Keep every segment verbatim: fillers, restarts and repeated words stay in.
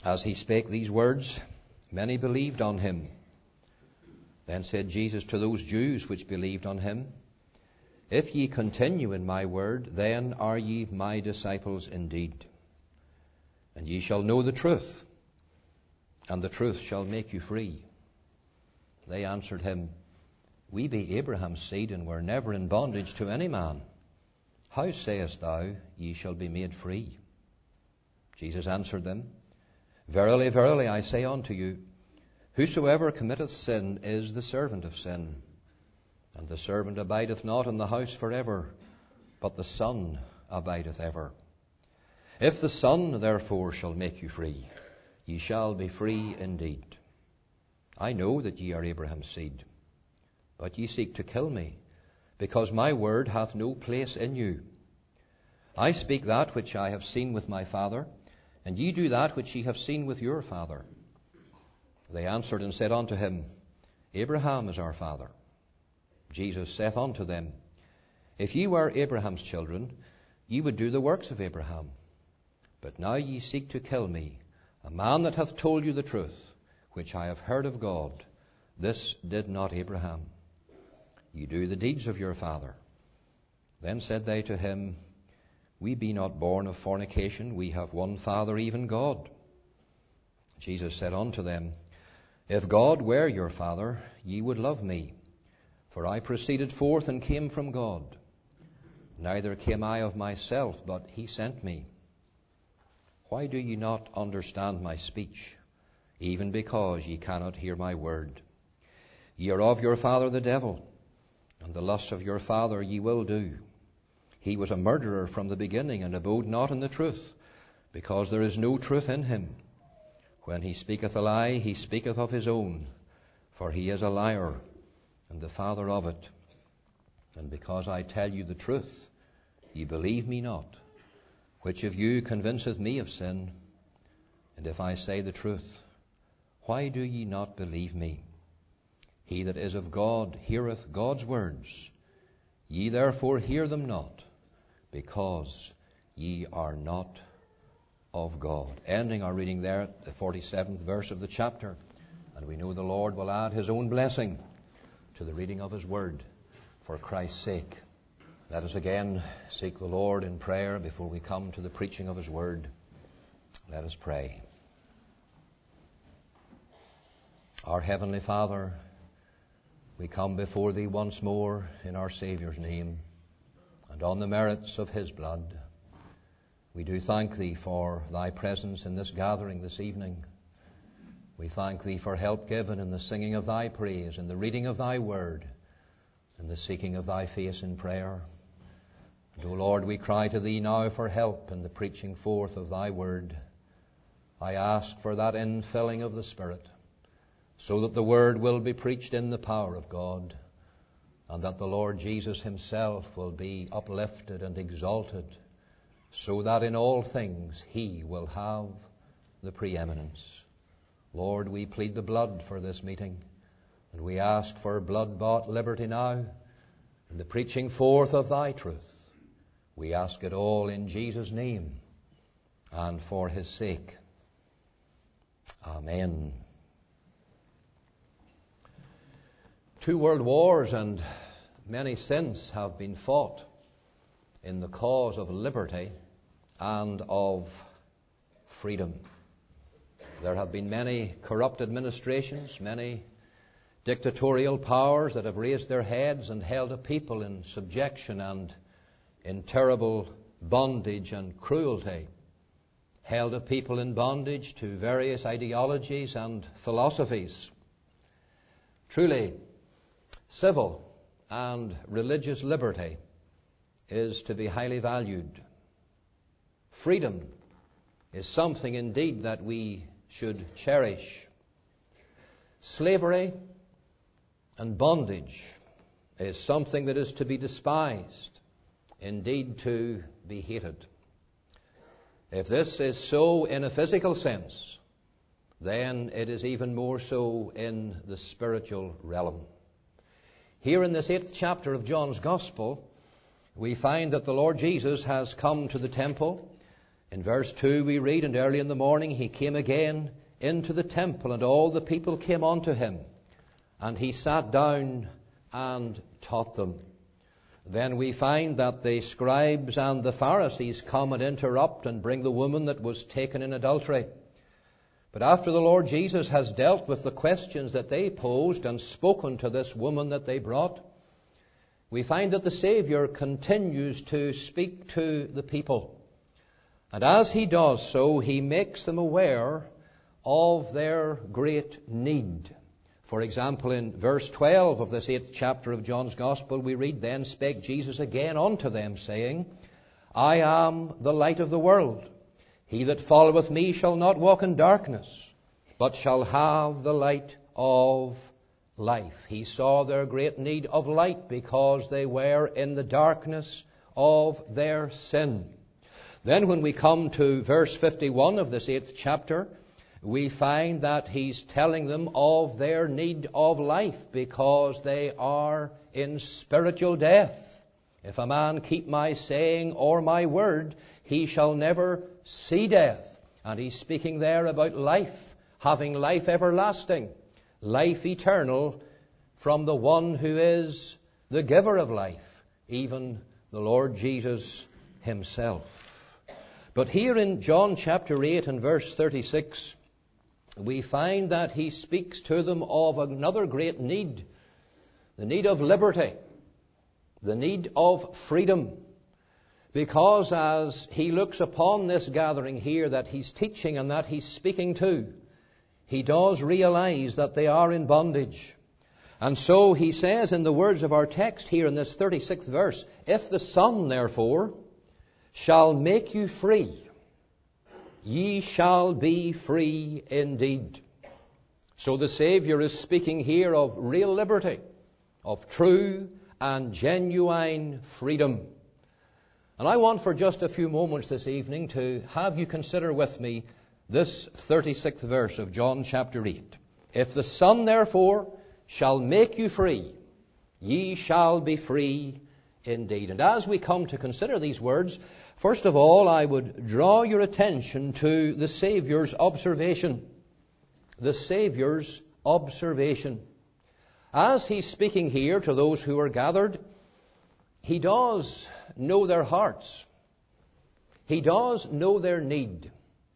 As he spake these words, many believed on him. Then said Jesus to those Jews which believed on him, If ye continue in my word, then are ye my disciples indeed. And ye shall know the truth, and the truth shall make you free. They answered him, We be Abraham's seed, and were never in bondage to any man. How sayest thou, Ye shall be made free? Jesus answered them, Verily, verily, I say unto you, Whosoever committeth sin is the servant of sin. And the servant abideth not in the house forever, but the Son abideth ever. If the Son therefore shall make you free, ye shall be free indeed. I know that ye are Abraham's seed, but ye seek to kill me, because my word hath no place in you. I speak that which I have seen with my Father, and ye do that which ye have seen with your father. They answered and said unto him, Abraham is our father. Jesus saith unto them, If ye were Abraham's children, ye would do the works of Abraham. But now ye seek to kill me, a man that hath told you the truth, which I have heard of God. This did not Abraham. Ye do the deeds of your father. Then said they to him, We be not born of fornication, we have one Father, even God. Jesus said unto them, If God were your Father, ye would love me, for I proceeded forth and came from God. Neither came I of myself, but he sent me. Why do ye not understand my speech, even because ye cannot hear my word? Ye are of your father the devil, and the lust of your father ye will do. He was a murderer from the beginning, and abode not in the truth, because there is no truth in him. When he speaketh a lie, he speaketh of his own, for he is a liar, and the father of it. And because I tell you the truth, ye believe me not. Which of you convinceth me of sin? And if I say the truth, why do ye not believe me? He that is of God heareth God's words. Ye therefore hear them not, because ye are not of God. Ending our reading there at the forty-seventh verse of the chapter. And we know the Lord will add his own blessing to the reading of his word for Christ's sake. Let us again seek the Lord in prayer before we come to the preaching of his word. Let us pray. Our Heavenly Father, we come before thee once more in our Saviour's name and on the merits of his blood. We do thank thee for thy presence in this gathering this evening. We thank thee for help given in the singing of thy praise, in the reading of thy word, and the seeking of thy face in prayer. And, O Lord, we cry to thee now for help in the preaching forth of thy word. I ask for that infilling of the Spirit, so that the word will be preached in the power of God, and that the Lord Jesus himself will be uplifted and exalted, so that in all things he will have the preeminence. Lord, we plead the blood for this meeting, and we ask for blood-bought liberty now in the preaching forth of thy truth. We ask it all in Jesus' name and for his sake. Amen. Two world wars and many since have been fought in the cause of liberty and of freedom. There have been many corrupt administrations, many dictatorial powers that have raised their heads and held a people in subjection and in terrible bondage and cruelty, held a people in bondage to various ideologies and philosophies. Truly, civil and religious liberty is to be highly valued. Freedom is something indeed that we should cherish. Slavery and bondage is something that is to be despised, indeed to be hated. If this is so in a physical sense, then it is even more so in the spiritual realm. Here in this eighth chapter of John's Gospel, we find that the Lord Jesus has come to the temple. In verse two we read, and early in the morning he came again into the temple, and all the people came unto him, and he sat down and taught them. Then we find that the scribes and the Pharisees come and interrupt and bring the woman that was taken in adultery. But after the Lord Jesus has dealt with the questions that they posed and spoken to this woman that they brought, we find that the Savior continues to speak to the people. And as he does so, he makes them aware of their great need. For example, in verse twelve of this eighth chapter of John's Gospel, we read, Then spake Jesus again unto them, saying, I am the light of the world. He that followeth me shall not walk in darkness, but shall have the light of life. He saw their great need of light because they were in the darkness of their sin. Then when we come to verse fifty-one of this eighth chapter, we find that he's telling them of their need of life because they are in spiritual death. If a man keep my saying or my word, he shall never see death. And he's speaking there about life, having life everlasting, life eternal from the one who is the giver of life, even the Lord Jesus himself. But here in John chapter eight and verse thirty-six, we find that he speaks to them of another great need, the need of liberty, the need of freedom. Because as he looks upon this gathering here that he's teaching and that he's speaking to, he does realize that they are in bondage. And so he says in the words of our text here in this thirty-sixth verse, If the Son, therefore, shall make you free, ye shall be free indeed. So the Savior is speaking here of real liberty, of true and genuine freedom. And I want for just a few moments this evening to have you consider with me this thirty-sixth verse of John chapter eight. If the Son therefore shall make you free, ye shall be free indeed. And as we come to consider these words, first of all, I would draw your attention to the Savior's observation. The Savior's observation. As he's speaking here to those who are gathered, he does know their hearts. He does know their need.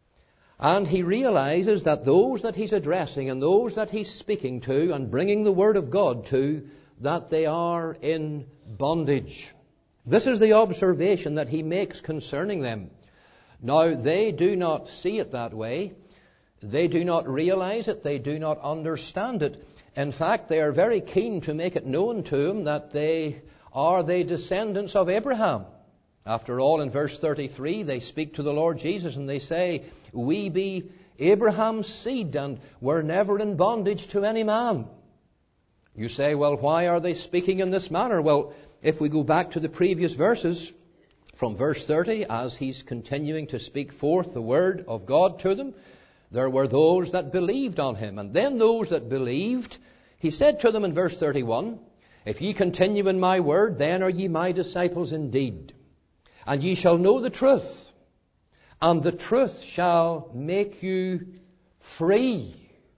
And he realizes that those that he's addressing and those that he's speaking to and bringing the Word of God to, that they are in bondage. This is the observation that he makes concerning them. Now, they do not see it that way. They do not realize it. They do not understand it. In fact, they are very keen to make it known to him that they are the descendants of Abraham. After all, in verse thirty-three, they speak to the Lord Jesus and they say, We be Abraham's seed and were never in bondage to any man. You say, well, why are they speaking in this manner? Well, if we go back to the previous verses, from verse thirty, as he's continuing to speak forth the word of God to them, there were those that believed on him. And then those that believed, he said to them in verse thirty-one, If ye continue in my word, then are ye my disciples indeed. And ye shall know the truth, and the truth shall make you free.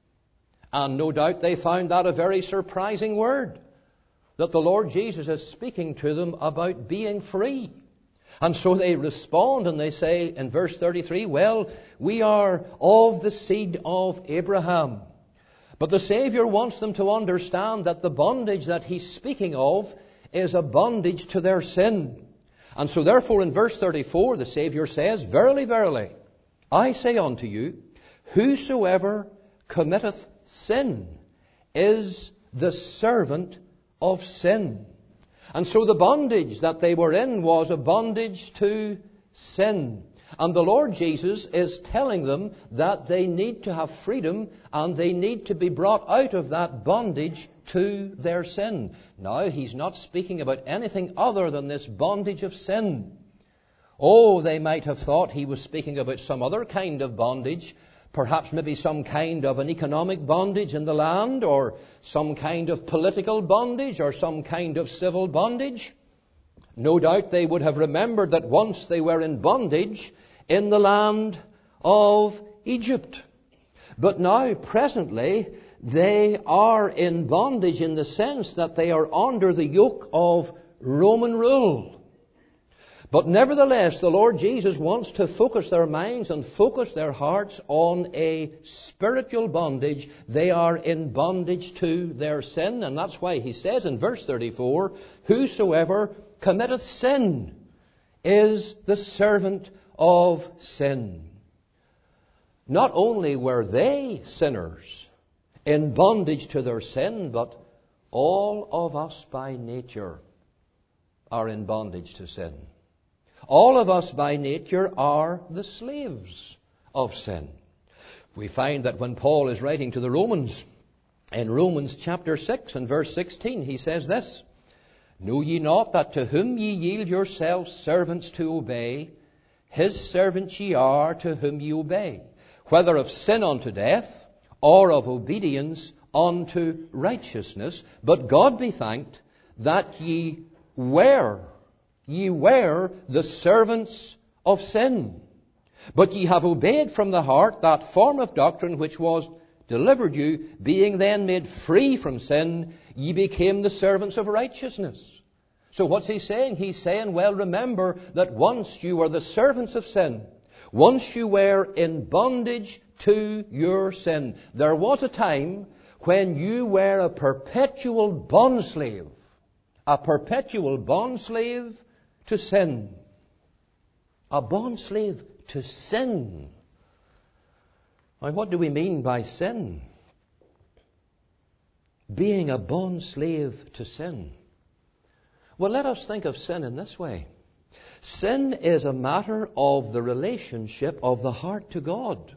And no doubt they found that a very surprising word, that the Lord Jesus is speaking to them about being free. And so they respond and they say in verse thirty-three, well, we are of the seed of Abraham. But the Savior wants them to understand that the bondage that he's speaking of is a bondage to their sin. And so therefore in verse thirty-four the Savior says, Verily, verily, I say unto you, whosoever committeth sin is the servant of sin. And so the bondage that they were in was a bondage to sin. And the Lord Jesus is telling them that they need to have freedom and they need to be brought out of that bondage to their sin. Now, he's not speaking about anything other than this bondage of sin. Oh, they might have thought he was speaking about some other kind of bondage, perhaps maybe some kind of an economic bondage in the land, or some kind of political bondage, or some kind of civil bondage. No doubt they would have remembered that once they were in bondage, in the land of Egypt. But now, presently, they are in bondage in the sense that they are under the yoke of Roman rule. But nevertheless, the Lord Jesus wants to focus their minds and focus their hearts on a spiritual bondage. They are in bondage to their sin, and that's why he says in verse thirty-four, whosoever committeth sin is the servant of sin. Not only were they sinners in bondage to their sin, but all of us by nature are in bondage to sin. All of us by nature are the slaves of sin. We find that when Paul is writing to the Romans, in Romans chapter six and verse sixteen, he says this, know ye not that to whom ye yield yourselves servants to obey, his servants ye are to whom ye obey, whether of sin unto death, or of obedience unto righteousness. But God be thanked that ye were Ye were the servants of sin, but ye have obeyed from the heart that form of doctrine which was delivered you, being then made free from sin, ye became the servants of righteousness. So what's he saying? He's saying, well, remember that once you were the servants of sin, once you were in bondage to your sin, there was a time when you were a perpetual bondslave, a perpetual bondslave to sin. A bondslave to sin. Now, what do we mean by sin? Being a bondslave to sin. Well, let us think of sin in this way. Sin is a matter of the relationship of the heart to God.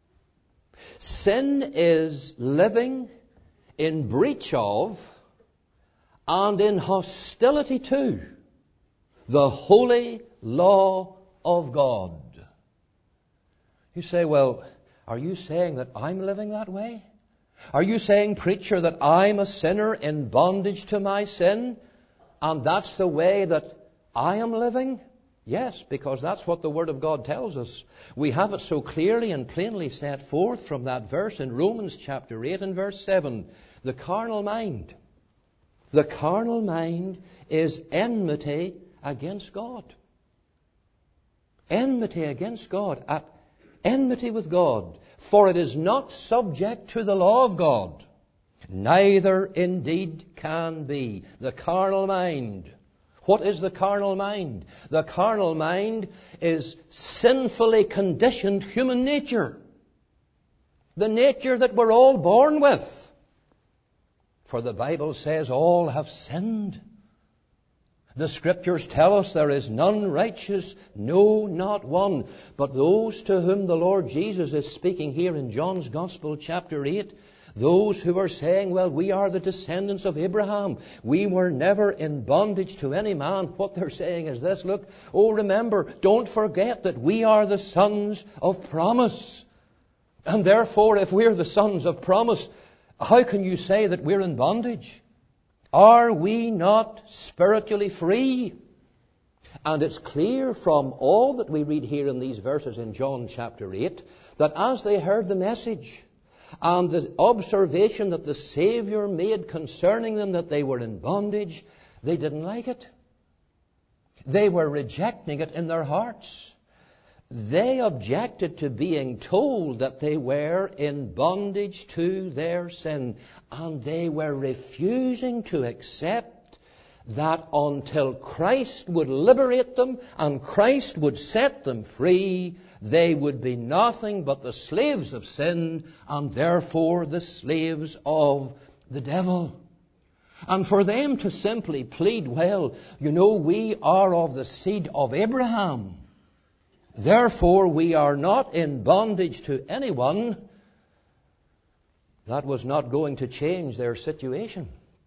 Sin is living in breach of and in hostility to the holy law of God. You say, well, are you saying that I'm living that way? Are you saying, preacher, that I'm a sinner in bondage to my sin, and that's the way that I am living? Yes, because that's what the Word of God tells us. We have it so clearly and plainly set forth from that verse in Romans chapter eight and verse seven. The carnal mind. The carnal mind is enmity against God. Enmity against God. At enmity with God. For it is not subject to the law of God. Neither indeed can be. The carnal mind. What is the carnal mind? The carnal mind is sinfully conditioned human nature. The nature that we're all born with. For the Bible says all have sinned. The Scriptures tell us there is none righteous, no, not one. But those to whom the Lord Jesus is speaking here in John's Gospel, chapter eight, those who are saying, well, we are the descendants of Abraham. We were never in bondage to any man. What they're saying is this, look, oh, remember, don't forget that we are the sons of promise. And therefore, if we're the sons of promise, how can you say that we're in bondage? Are we not spiritually free? And it's clear from all that we read here in these verses in John chapter eight, that as they heard the message and the observation that the Savior made concerning them that they were in bondage, they didn't like it. They were rejecting it in their hearts. They objected to being told that they were in bondage to their sin. And they were refusing to accept that until Christ would liberate them and Christ would set them free, they would be nothing but the slaves of sin and therefore the slaves of the devil. And for them to simply plead, well, you know, we are of the seed of Abraham. Therefore, we are not in bondage to anyone. That was not going to change their situation.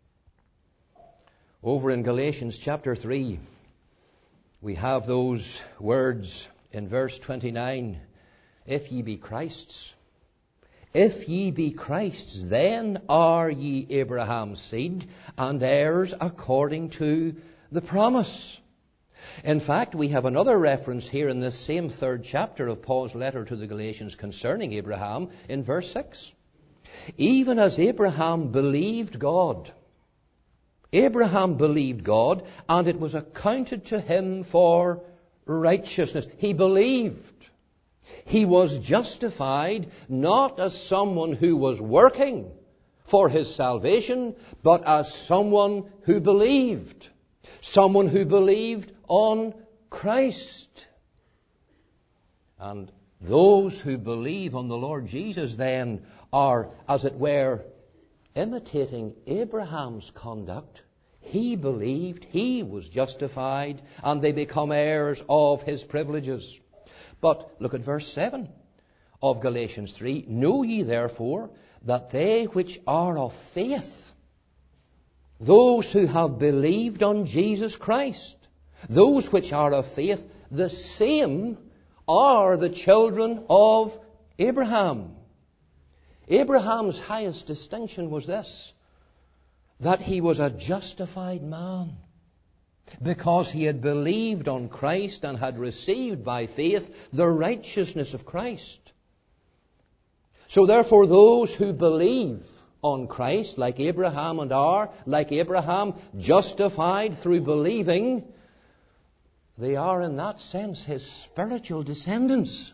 Over in Galatians chapter three, we have those words in verse twenty-nine. If ye be Christ's, if ye be Christ's, then are ye Abraham's seed and heirs according to the promise. In fact, we have another reference here in this same third chapter of Paul's letter to the Galatians concerning Abraham in verse six. Even as Abraham believed God, Abraham believed God, and it was accounted to him for righteousness. He believed. He was justified not as someone who was working for his salvation, but as someone who believed. Someone who believed on Christ. And those who believe on the Lord Jesus then are, as it were, imitating Abraham's conduct. He believed, he was justified, and they become heirs of his privileges. But look at verse seven of Galatians three. Know ye therefore that they which are of faith, those who have believed on Jesus Christ, those which are of faith, the same are the children of Abraham. Abraham's highest distinction was this, that he was a justified man, because he had believed on Christ and had received by faith the righteousness of Christ. So therefore those who believe on Christ, like Abraham and are, like Abraham, justified through believing, they are in that sense his spiritual descendants.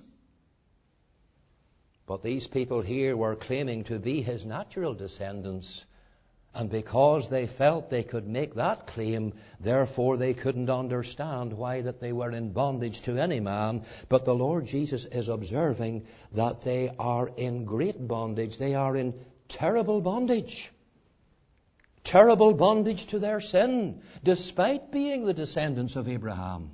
But these people here were claiming to be his natural descendants. And because they felt they could make that claim, therefore they couldn't understand why that they were in bondage to any man. But the Lord Jesus is observing that they are in great bondage. They are in terrible bondage. Terrible bondage to their sin, despite being the descendants of Abraham.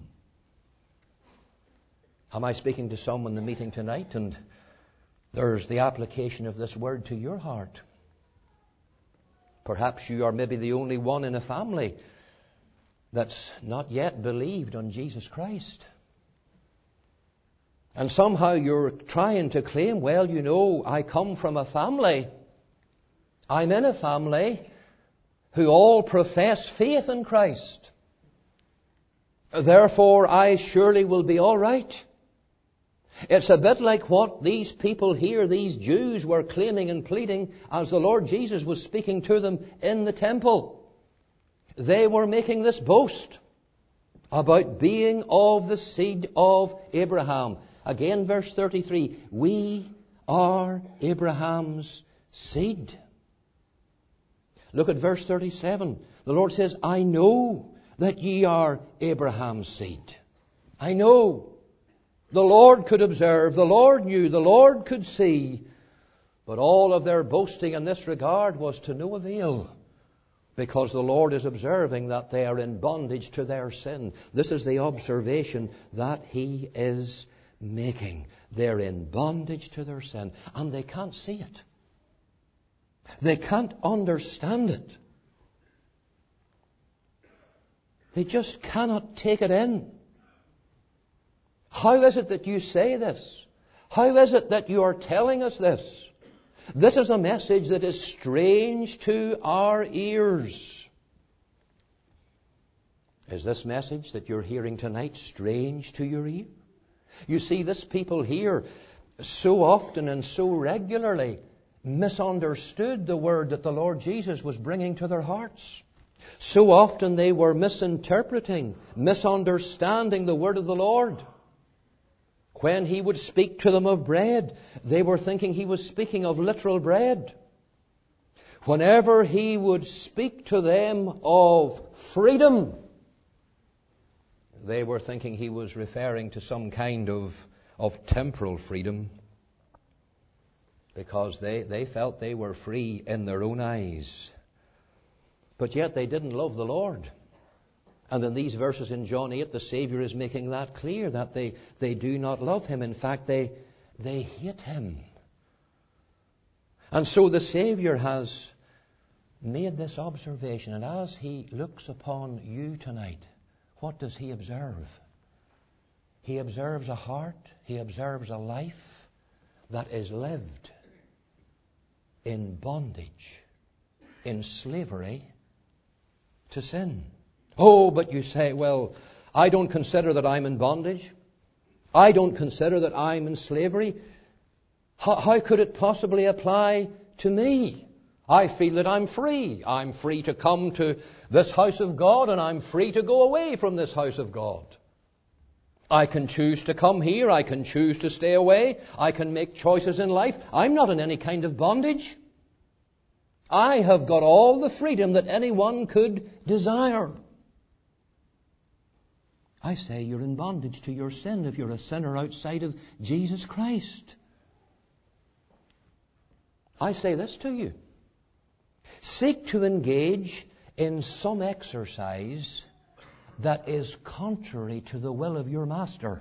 Am I speaking to someone in the meeting tonight? And there's the application of this word to your heart. Perhaps you are maybe the only one in a family that's not yet believed on Jesus Christ. And somehow you're trying to claim, well, you know, I come from a family. I'm in a family who all profess faith in Christ. Therefore, I surely will be all right. It's a bit like what these people here, these Jews, were claiming and pleading as the Lord Jesus was speaking to them in the temple. They were making this boast about being of the seed of Abraham. Again, verse thirty-three, we are Abraham's seed. Look at verse thirty-seven. The Lord says, I know that ye are Abraham's seed. I know. The Lord could observe, the Lord knew, the Lord could see. But all of their boasting in this regard was to no avail, because the Lord is observing that they are in bondage to their sin. This is the observation that He is making. They're in bondage to their sin, and they can't see it. They can't understand it. They just cannot take it in. How is it that you say this? How is it that you are telling us this? This is a message that is strange to our ears. Is this message that you're hearing tonight strange to your ear? You see, this people here so often and so regularly misunderstood the word that the Lord Jesus was bringing to their hearts. So often they were misinterpreting, misunderstanding the word of the Lord. When He would speak to them of bread, they were thinking He was speaking of literal bread. Whenever He would speak to them of freedom, they were thinking He was referring to some kind of, of temporal freedom, because they, they felt they were free in their own eyes. But yet they didn't love the Lord. And in these verses in John eight, the Savior is making that clear, that they, they do not love Him. In fact, they, they hate Him. And so the Savior has made this observation. And as He looks upon you tonight, what does He observe? He observes a heart, He observes a life that is lived in bondage, in slavery to sin. Oh, but you say, well, I don't consider that I'm in bondage. I don't consider that I'm in slavery. How, how could it possibly apply to me? I feel that I'm free. I'm free to come to this house of God, and I'm free to go away from this house of God. I can choose to come here. I can choose to stay away. I can make choices in life. I'm not in any kind of bondage. I have got all the freedom that anyone could desire. I say you're in bondage to your sin if you're a sinner outside of Jesus Christ. I say this to you. Seek to engage in some exercise that is contrary to the will of your master.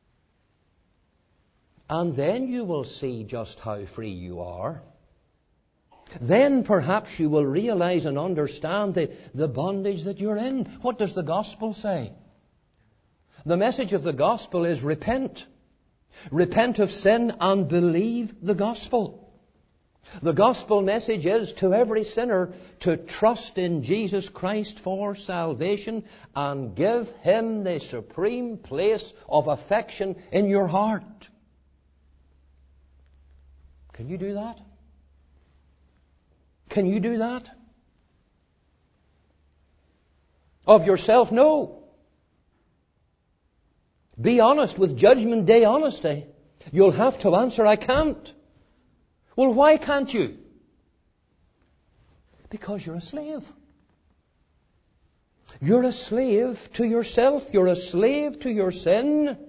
And then you will see just how free you are. Then perhaps you will realize and understand the, the bondage that you're in. What does the gospel say? The message of the gospel is repent. Repent of sin and believe the gospel. The gospel message is to every sinner to trust in Jesus Christ for salvation and give Him the supreme place of affection in your heart. Can you do that? Can you do that? Of yourself, no. Be honest with Judgment Day honesty. You'll have to answer, I can't. Well, why can't you? Because you're a slave. You're a slave to yourself. You're a slave to your sin.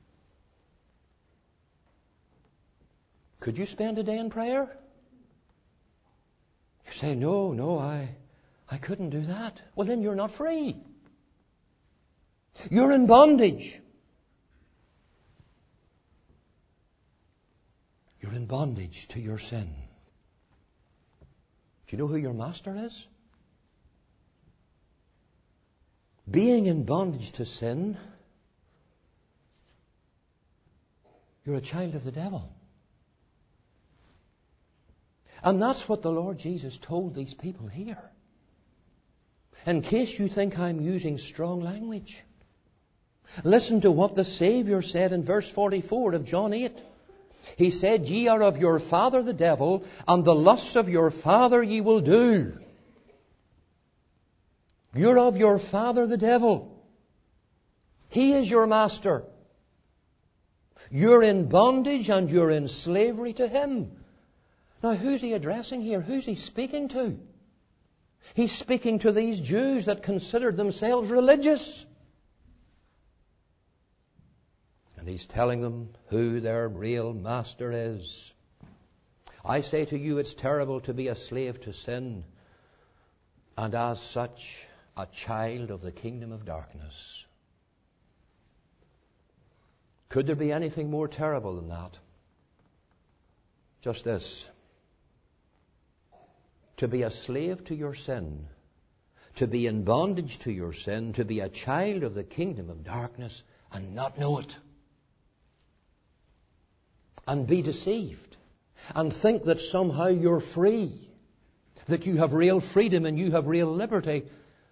Could you spend a day in prayer? You say, no, no, I, I couldn't do that. Well, then you're not free. You're in bondage. You're in bondage to your sin. Do you know who your master is? Being in bondage to sin, you're a child of the devil. And that's what the Lord Jesus told these people here. In case you think I'm using strong language, listen to what the Savior said in verse forty-four of John eight. He said, ye are of your father the devil, and the lusts of your father ye will do. You're of your father the devil. He is your master. You're in bondage and you're in slavery to him. Now, who's he addressing here? Who's he speaking to? He's speaking to these Jews that considered themselves religious. And he's telling them who their real master is. I say to you, it's terrible to be a slave to sin, and as such, a child of the kingdom of darkness. Could there be anything more terrible than that? Just this. To be a slave to your sin, to be in bondage to your sin, to be a child of the kingdom of darkness and not know it. And be deceived and think that somehow you're free, that you have real freedom and you have real liberty.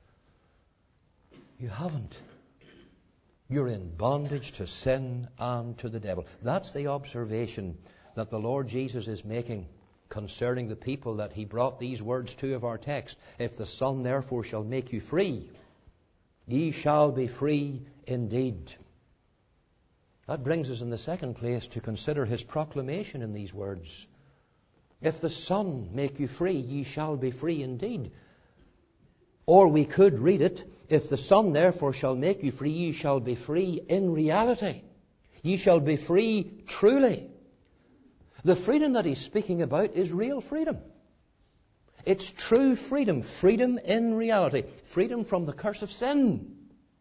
You haven't. You're in bondage to sin and to the devil. That's the observation that the Lord Jesus is making concerning the people that he brought these words to of our text. If the Son therefore shall make you free, ye shall be free indeed. That brings us in the second place to consider his proclamation in these words. If the Son make you free, ye shall be free indeed. Or we could read it, if the Son therefore shall make you free, ye shall be free in reality. Ye shall be free truly. The freedom that he's speaking about is real freedom. It's true freedom, freedom in reality, freedom from the curse of sin.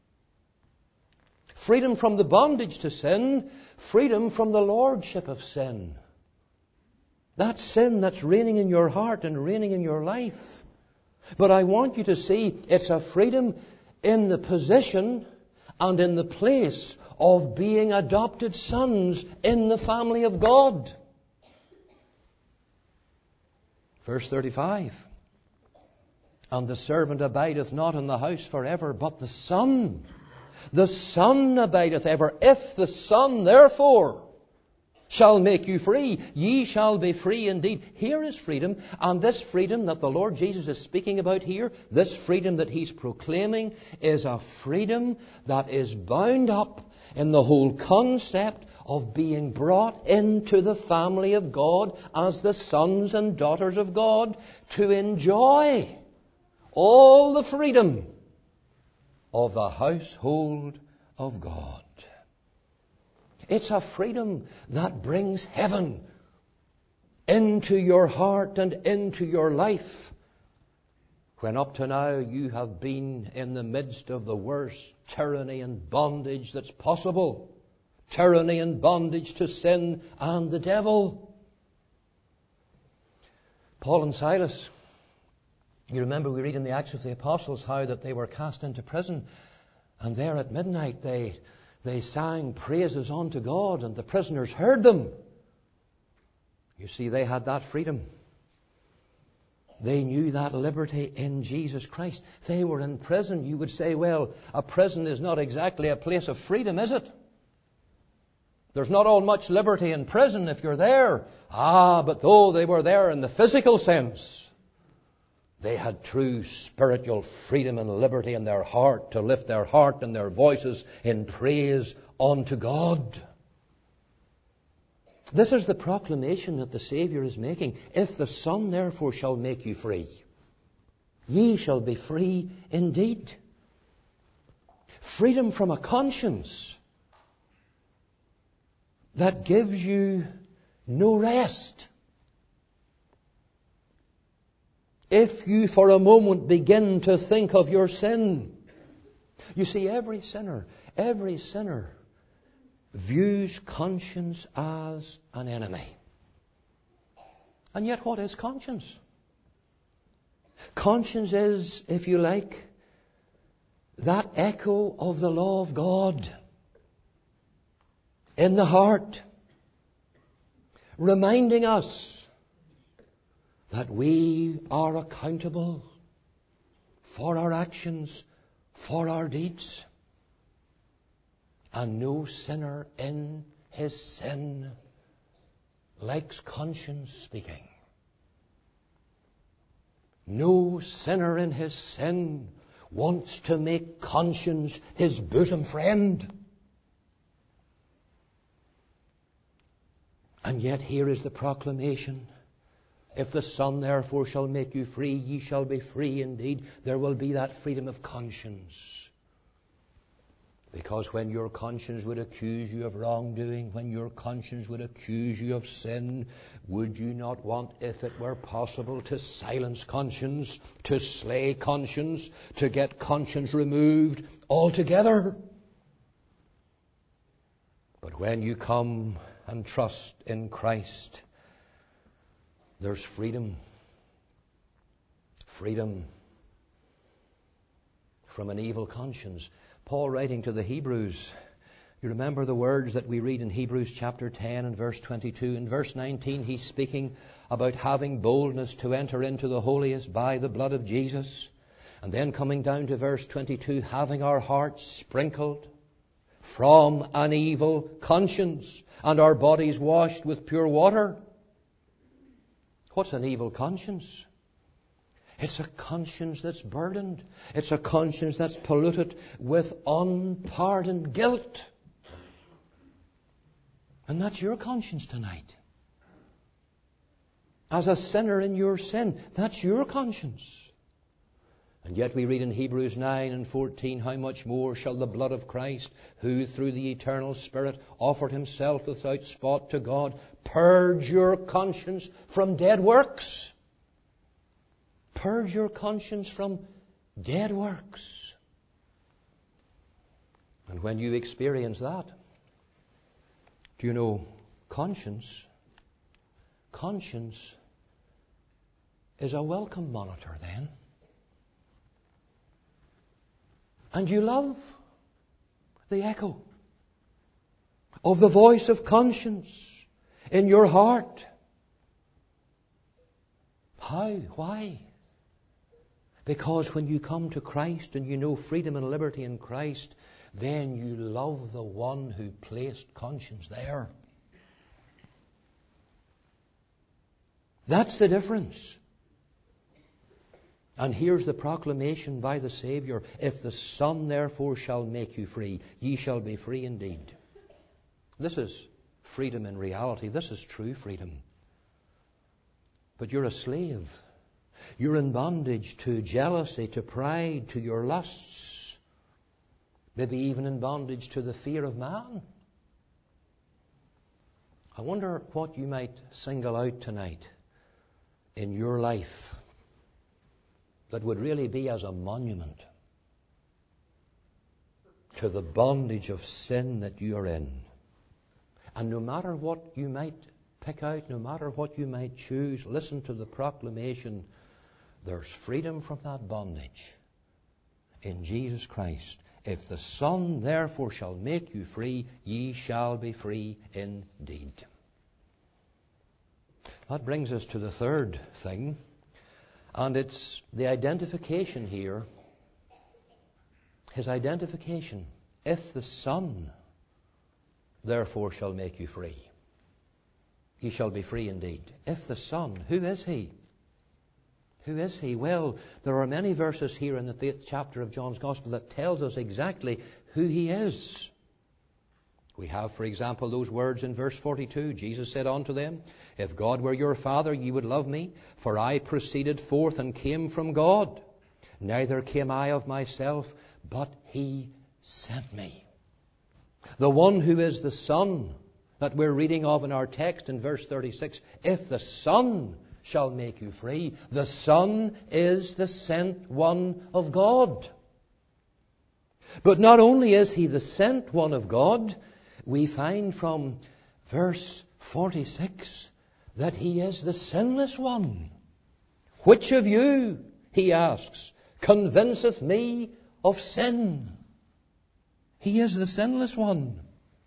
Freedom from the bondage to sin, freedom from the lordship of sin. That sin that's reigning in your heart and reigning in your life. But I want you to see it's a freedom in the position and in the place of being adopted sons in the family of God. Verse thirty-five. And the servant abideth not in the house forever, but the Son The Son abideth ever. If the Son, therefore, shall make you free, ye shall be free indeed. Here is freedom, and this freedom that the Lord Jesus is speaking about here, this freedom that He's proclaiming, is a freedom that is bound up in the whole concept of being brought into the family of God as the sons and daughters of God, to enjoy all the freedom of the household of God. It's a freedom that brings heaven into your heart and into your life, when up to now you have been in the midst of the worst tyranny and bondage that's possible. Tyranny and bondage to sin and the devil. Paul and Silas, you remember we read in the Acts of the Apostles how that they were cast into prison, and there at midnight they They sang praises unto God, and the prisoners heard them. You see, they had that freedom. They knew that liberty in Jesus Christ. They were in prison. You would say, well, a prison is not exactly a place of freedom, is it? There's not all much liberty in prison if you're there. Ah, but though they were there in the physical sense, they had true spiritual freedom and liberty in their heart to lift their heart and their voices in praise unto God. This is the proclamation that the Savior is making. If the Son therefore shall make you free, ye shall be free indeed. Freedom from a conscience that gives you no rest. If you for a moment begin to think of your sin. You see, every sinner, every sinner views conscience as an enemy. And yet what is conscience? Conscience is, if you like, that echo of the law of God in the heart, reminding us that we are accountable for our actions, for our deeds. And no sinner in his sin likes conscience speaking. No sinner in his sin wants to make conscience his bosom friend. And yet here is the proclamation. If the Son therefore shall make you free, ye shall be free indeed. There will be that freedom of conscience. Because when your conscience would accuse you of wrongdoing, when your conscience would accuse you of sin, would you not want, if it were possible, to silence conscience, to slay conscience, to get conscience removed altogether? But when you come and trust in Christ, there's freedom. Freedom from an evil conscience. Paul, writing to the Hebrews, you remember the words that we read in Hebrews chapter ten and verse twenty-two. In verse nineteen, he's speaking about having boldness to enter into the holiest by the blood of Jesus. And then coming down to verse twenty-two, having our hearts sprinkled from an evil conscience and our bodies washed with pure water. What's an evil conscience? It's a conscience that's burdened. It's a conscience that's polluted with unpardoned guilt. And that's your conscience tonight. As a sinner in your sin, that's your conscience. And yet we read in Hebrews nine and fourteen, how much more shall the blood of Christ, who through the eternal Spirit offered himself without spot to God, purge your conscience from dead works. Purge your conscience from dead works. And when you experience that, do you know, conscience, conscience is a welcome monitor then. And you love the echo of the voice of conscience in your heart. How? Why? Because when you come to Christ and you know freedom and liberty in Christ, then you love the one who placed conscience there. That's the difference. And here's the proclamation by the Savior. If the Son therefore shall make you free, ye shall be free indeed. This is freedom in reality. This is true freedom. But you're a slave. You're in bondage to jealousy, to pride, to your lusts. Maybe even in bondage to the fear of man. I wonder what you might single out tonight in your life that would really be as a monument to the bondage of sin that you are in. And no matter what you might pick out, no matter what you might choose, listen to the proclamation. There's freedom from that bondage in Jesus Christ. If the Son therefore shall make you free, ye shall be free indeed. That brings us to the third thing. And it's the identification here. His identification. If the Son therefore shall make you free, ye shall be free indeed. If the Son, who is He? Who is He? Well, there are many verses here in the fifth chapter of John's Gospel that tells us exactly who He is. We have, for example, those words in verse forty-two. Jesus said unto them, If God were your Father, ye would love me, for I proceeded forth and came from God. Neither came I of myself, but He sent me. The one who is the Son that we're reading of in our text in verse thirty-six, if the Son shall make you free, the Son is the sent one of God. But not only is He the sent one of God, we find from verse forty-six that He is the sinless one. Which of you, He asks, convinceth me of sin? He is the sinless one.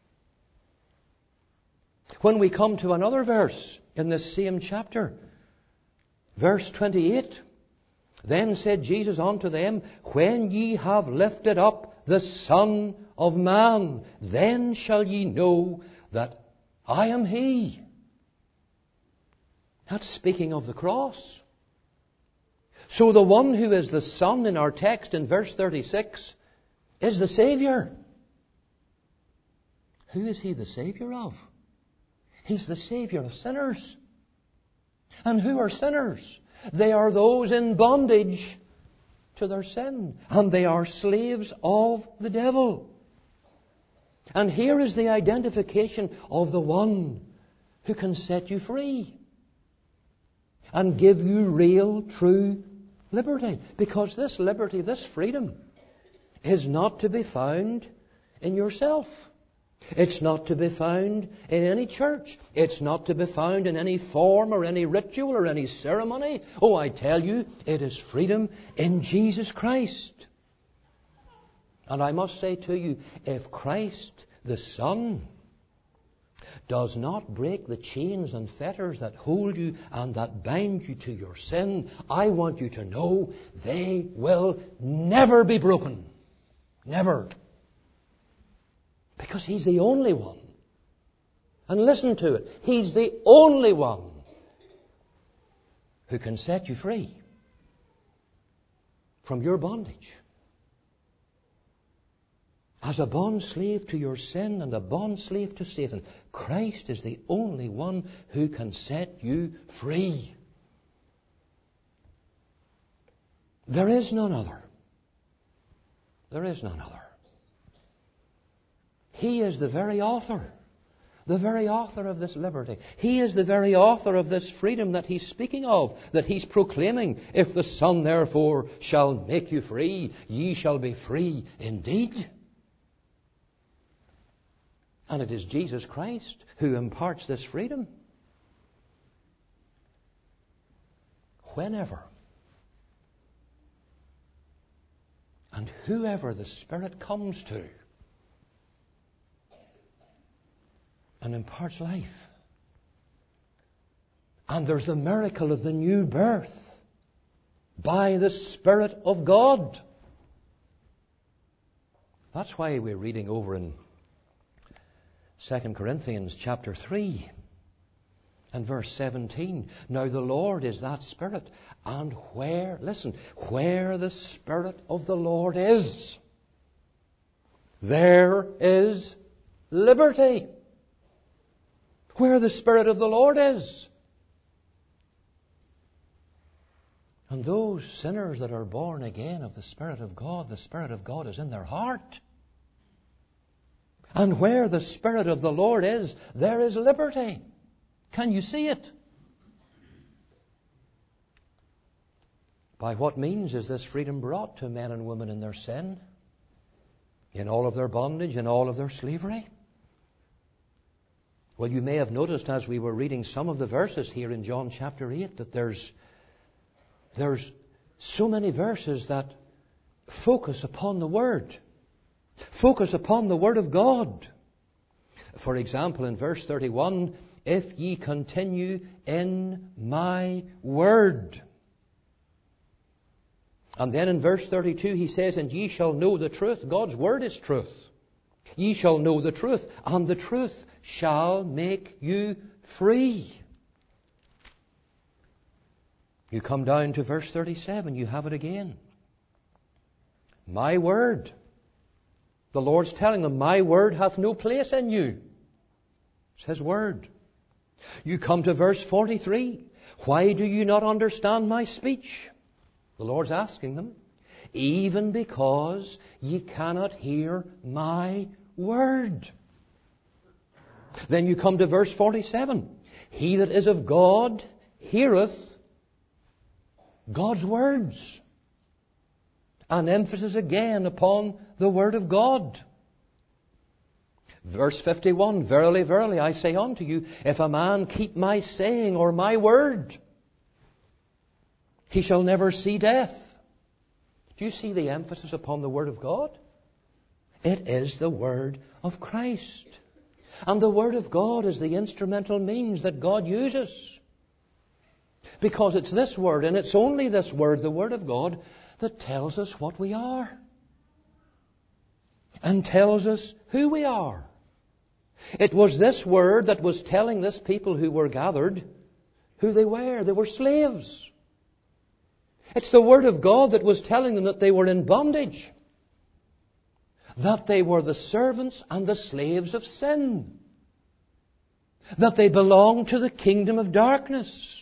When we come to another verse in this same chapter, verse twenty-eight, then said Jesus unto them, When ye have lifted up the Son of Man, then shall ye know that I am He. That's speaking of the cross. So the one who is the Son in our text in verse thirty-six is the Savior. Who is He the Savior of? He's the Savior of sinners. And who are sinners? They are those in bondage to their sin. And they are slaves of the devil. And here is the identification of the one who can set you free and give you real, true liberty. Because this liberty, this freedom, is not to be found in yourself. It's not to be found in any church. It's not to be found in any form or any ritual or any ceremony. Oh, I tell you, it is freedom in Jesus Christ. And I must say to you, if Christ the Son does not break the chains and fetters that hold you and that bind you to your sin, I want you to know they will never be broken. Never. Because He's the only one. And listen to it. He's the only one who can set you free from your bondage. As a bond slave to your sin and a bond slave to Satan, Christ is the only one who can set you free. There is none other. There is none other. He is the very author, the very author of this liberty. He is the very author of this freedom that He's speaking of, that He's proclaiming. If the Son therefore shall make you free, ye shall be free indeed. And it is Jesus Christ who imparts this freedom. Whenever and whoever the Spirit comes to and imparts life. And there's the miracle of the new birth by the Spirit of God. That's why we're reading over in Second Corinthians chapter three and verse seventeen. Now the Lord is that Spirit, and where, listen, where the Spirit of the Lord is, there is liberty. Where the Spirit of the Lord is. And those sinners that are born again of the Spirit of God, the Spirit of God is in their heart. And where the Spirit of the Lord is, there is liberty. Can you see it? By what means is this freedom brought to men and women in their sin? In all of their bondage, in all of their slavery? Well, you may have noticed as we were reading some of the verses here in John chapter eight that there's, there's so many verses that focus upon the Word. Focus upon the Word of God. For example, in verse thirty-one, if ye continue in my word. And then in verse thirty-two he says, and ye shall know the truth. God's word is truth. Ye shall know the truth, and the truth shall make you free. You come down to verse thirty-seven, you have it again. My word. The Lord's telling them, my word hath no place in you. It's His word. You come to verse forty-three. Why do you not understand my speech? The Lord's asking them. Even because ye cannot hear my word. Then you come to verse forty-seven. He that is of God heareth God's words. An emphasis again upon the word of God. Verse fifty-one, verily, verily, I say unto you, if a man keep my saying or my word, he shall never see death. Do you see the emphasis upon the word of God? It is the word of Christ. And the word of God is the instrumental means that God uses. Because it's this word, and it's only this word, the word of God, that tells us what we are. And tells us who we are. It was this word that was telling this people who were gathered who they were. They were slaves. It's the word of God that was telling them that they were in bondage. That they were the servants and the slaves of sin. That they belonged to the kingdom of darkness.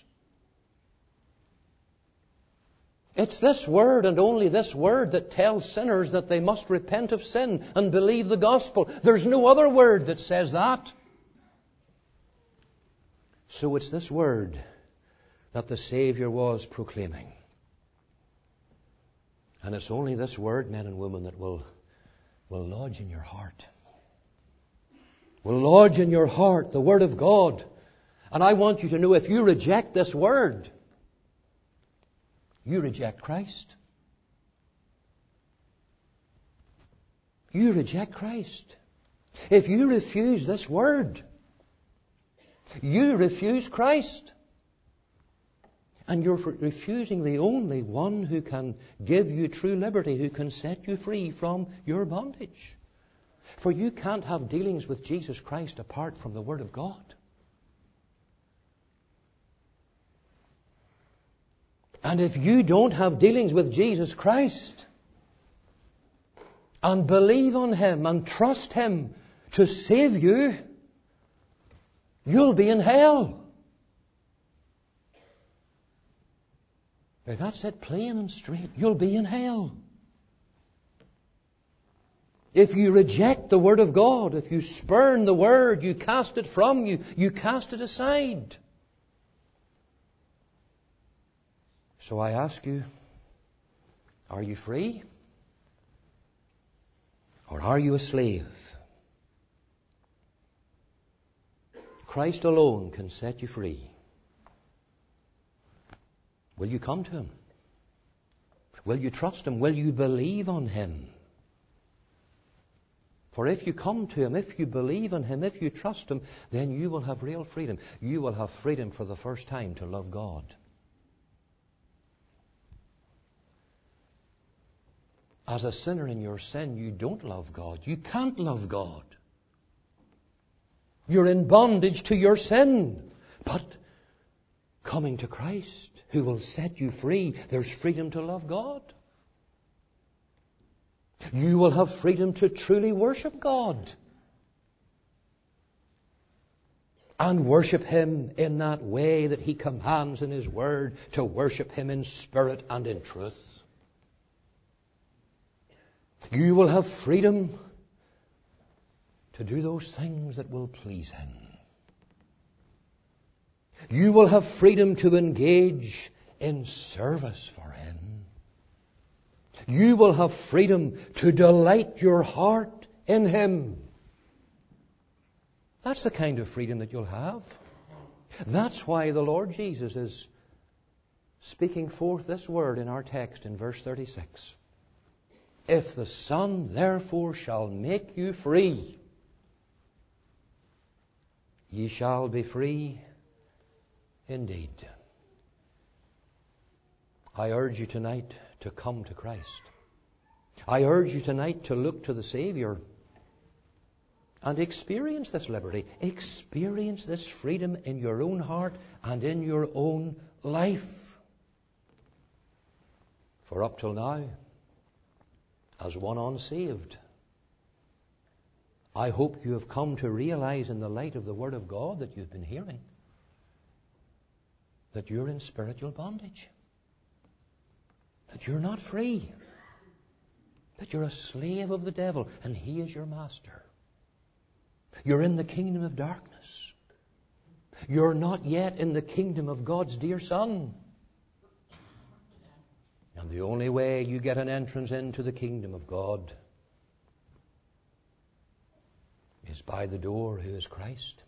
It's this word and only this word that tells sinners that they must repent of sin and believe the gospel. There's no other word that says that. So it's this word that the Savior was proclaiming. And it's only this word, men and women, that will, will lodge in your heart. Will lodge in your heart, the word of God. And I want you to know, if you reject this word, you reject Christ. You reject Christ. If you refuse this word, you refuse Christ. And you're refusing the only one who can give you true liberty, who can set you free from your bondage. For you can't have dealings with Jesus Christ apart from the Word of God. And if you don't have dealings with Jesus Christ and believe on Him and trust Him to save you, you'll be in hell. Now that's it, plain and straight. You'll be in hell. If you reject the Word of God, if you spurn the Word, you cast it from you, you cast it aside. So I ask you, are you free? Or are you a slave? Christ alone can set you free. Will you come to Him? Will you trust Him? Will you believe on Him? For if you come to Him, if you believe on Him, if you trust Him, then you will have real freedom. You will have freedom for the first time to love God. as a sinner in your sin, you don't love God. You can't love God. You're in bondage to your sin. But coming to Christ, who will set you free, there's freedom to love God. You will have freedom to truly worship God. And worship Him in that way that He commands in His Word, to worship Him in spirit and in truth. You will have freedom to do those things that will please Him. You will have freedom to engage in service for Him. You will have freedom to delight your heart in Him. That's the kind of freedom that you'll have. That's why the Lord Jesus is speaking forth this word in our text in verse thirty-six. If the Son therefore shall make you free, ye shall be free indeed. I urge you tonight to come to Christ. I urge you tonight to look to the Savior and experience this liberty. Experience this freedom in your own heart and in your own life. For up till now, as one unsaved, I hope you have come to realize in the light of the Word of God that you've been hearing that you're in spiritual bondage. That you're not free. That you're a slave of the devil and he is your master. You're in the kingdom of darkness. You're not yet in the kingdom of God's dear Son. And the only way you get an entrance into the kingdom of God is by the door, who is Christ.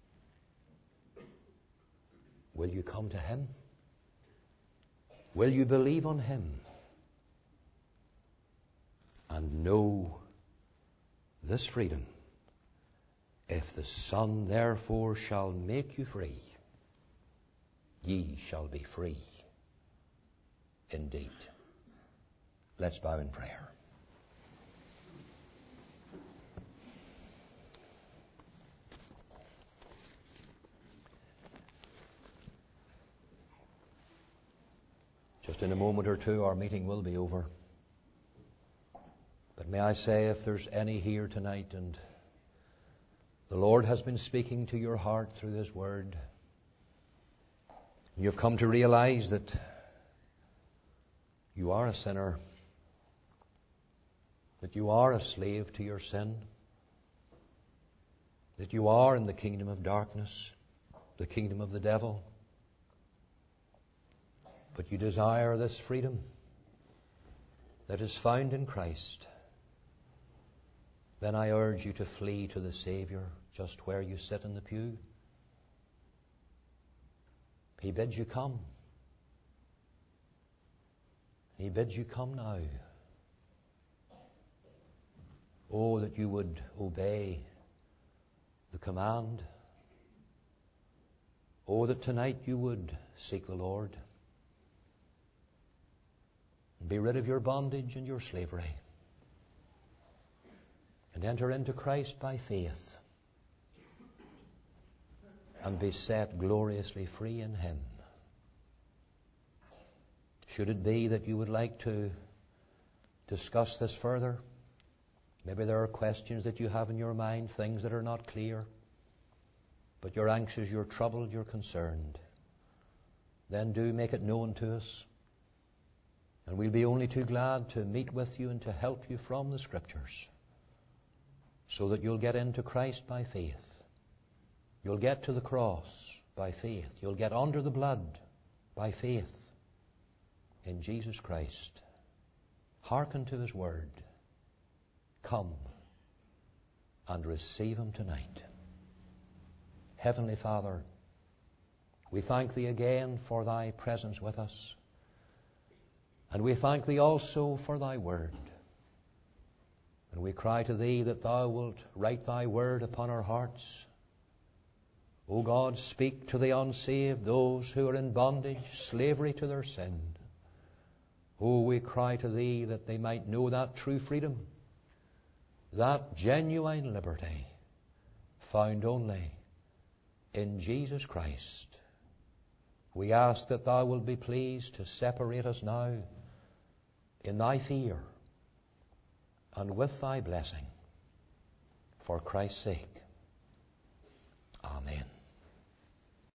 Will you come to Him? Will you believe on Him? And know this freedom. If the Son therefore shall make you free, ye shall be free indeed. Let's bow in prayer. Just in a moment or two, our meeting will be over. But may I say, if there's any here tonight and the Lord has been speaking to your heart through His Word, you've come to realize that you are a sinner, that you are a slave to your sin, that you are in the kingdom of darkness, the kingdom of the devil, but you desire this freedom that is found in Christ, then I urge you to flee to the Savior just where you sit in the pew. He bids you come. He bids you come now. Oh, that you would obey the command. Oh, that tonight you would seek the Lord and be rid of your bondage and your slavery and enter into Christ by faith and be set gloriously free in Him. Should it be that you would like to discuss this further, maybe there are questions that you have in your mind, things that are not clear, but you're anxious, you're troubled, you're concerned, then do make it known to us. And we'll be only too glad to meet with you and to help you from the Scriptures so that you'll get into Christ by faith. You'll get to the cross by faith. You'll get under the blood by faith in Jesus Christ. Hearken to His Word. Come and receive Him tonight. Heavenly Father, we thank Thee again for Thy presence with us. And we thank Thee also for Thy Word. And we cry to Thee that Thou wilt write Thy Word upon our hearts. O God, speak to the unsaved, those who are in bondage, slavery to their sin. Oh, we cry to Thee that they might know that true freedom, that genuine liberty, found only in Jesus Christ. We ask that Thou wilt be pleased to separate us now in Thy fear and with Thy blessing, for Christ's sake.